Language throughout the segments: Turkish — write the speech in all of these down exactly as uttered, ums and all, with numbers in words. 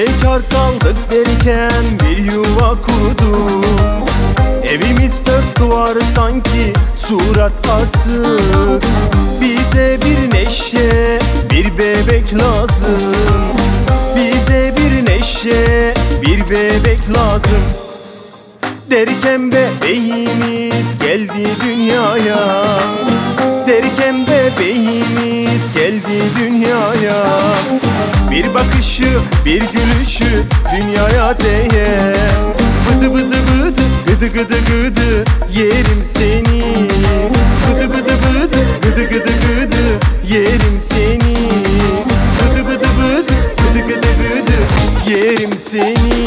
Bekar kaldık derken bir yuva kurdum. Evimiz dört duvar sanki surat asık. Bize bir neşe, bir bebek lazım. Bize bir neşe, bir bebek lazım. Derken bebeğimiz geldi dünyaya. Derken bebeğimiz geldi dünyaya. Bir bakışı, bir gülüşü dünyaya değer. Bıdı bıdı bıdı, gıdı gıdı gıdı yerim seni. Bıdı bıdı bıdı, gıdı gıdı gıdı yerim seni. Bıdı bıdı bıdı, gıdı gıdı gıdı yerim seni.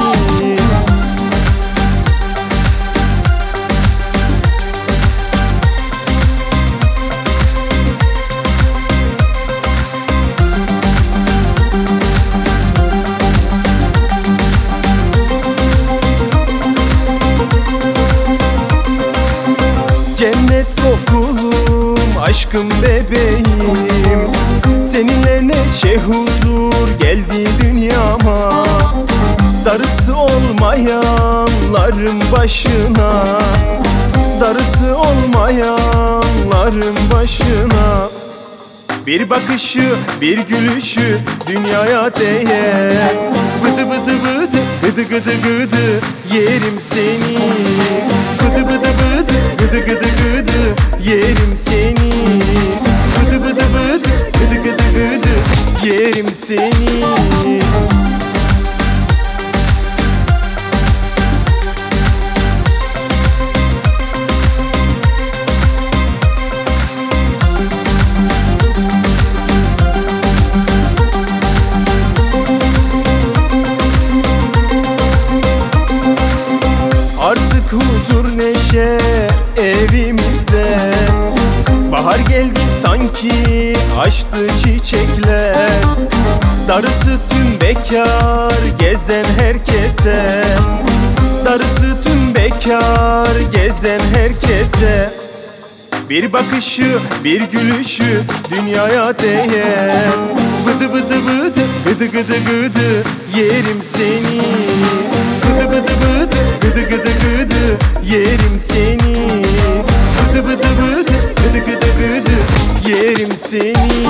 Cennet kokulum, aşkım bebeğim. Seninle neşe huzur geldi dünyama. Darısı olmayanların başına. Darısı olmayanların başına. Bir bakışı, bir gülüşü dünyaya değer. Bıdı bıdı bıdı, gıdı gıdı gıdı yerim seni. Bıdı bıdı bıdı, gıdı gıdı gıdı yerim seni. Bıdı bıdı bıdı, gıdı gıdı gıdı yerim seni. Artık huzur neşe evimizde. Bahar geldi sanki açtı çiçekler. Darısı tüm bekar gezen herkese. Darısı tüm bekar gezen herkese. Bir bakışı, bir gülüşü dünyaya değer. Bıdı bıdı bıdı, gıdı gıdı gıdı yerim seni. Bıdı bıdı bıdı, gıdı gıdı gıdı yerim seni. Bıdı bıdı bıdı, gıdı gıdı gıdı yerim seni.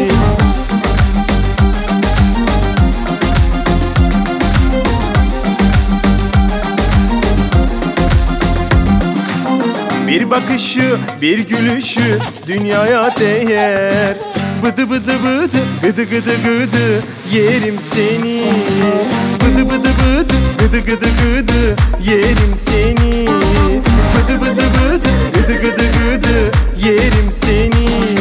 Bir bakışı, bir gülüşü dünyaya değer. Bıdı bıdı bıdı, gıdı gıdı gıdı yerim seni. Bıdı bıdı bıdı, gıdı gıdı gıdı yerim seni. Bıdı bıdı bıdı, gıdı gıdı gıdı yerim seni.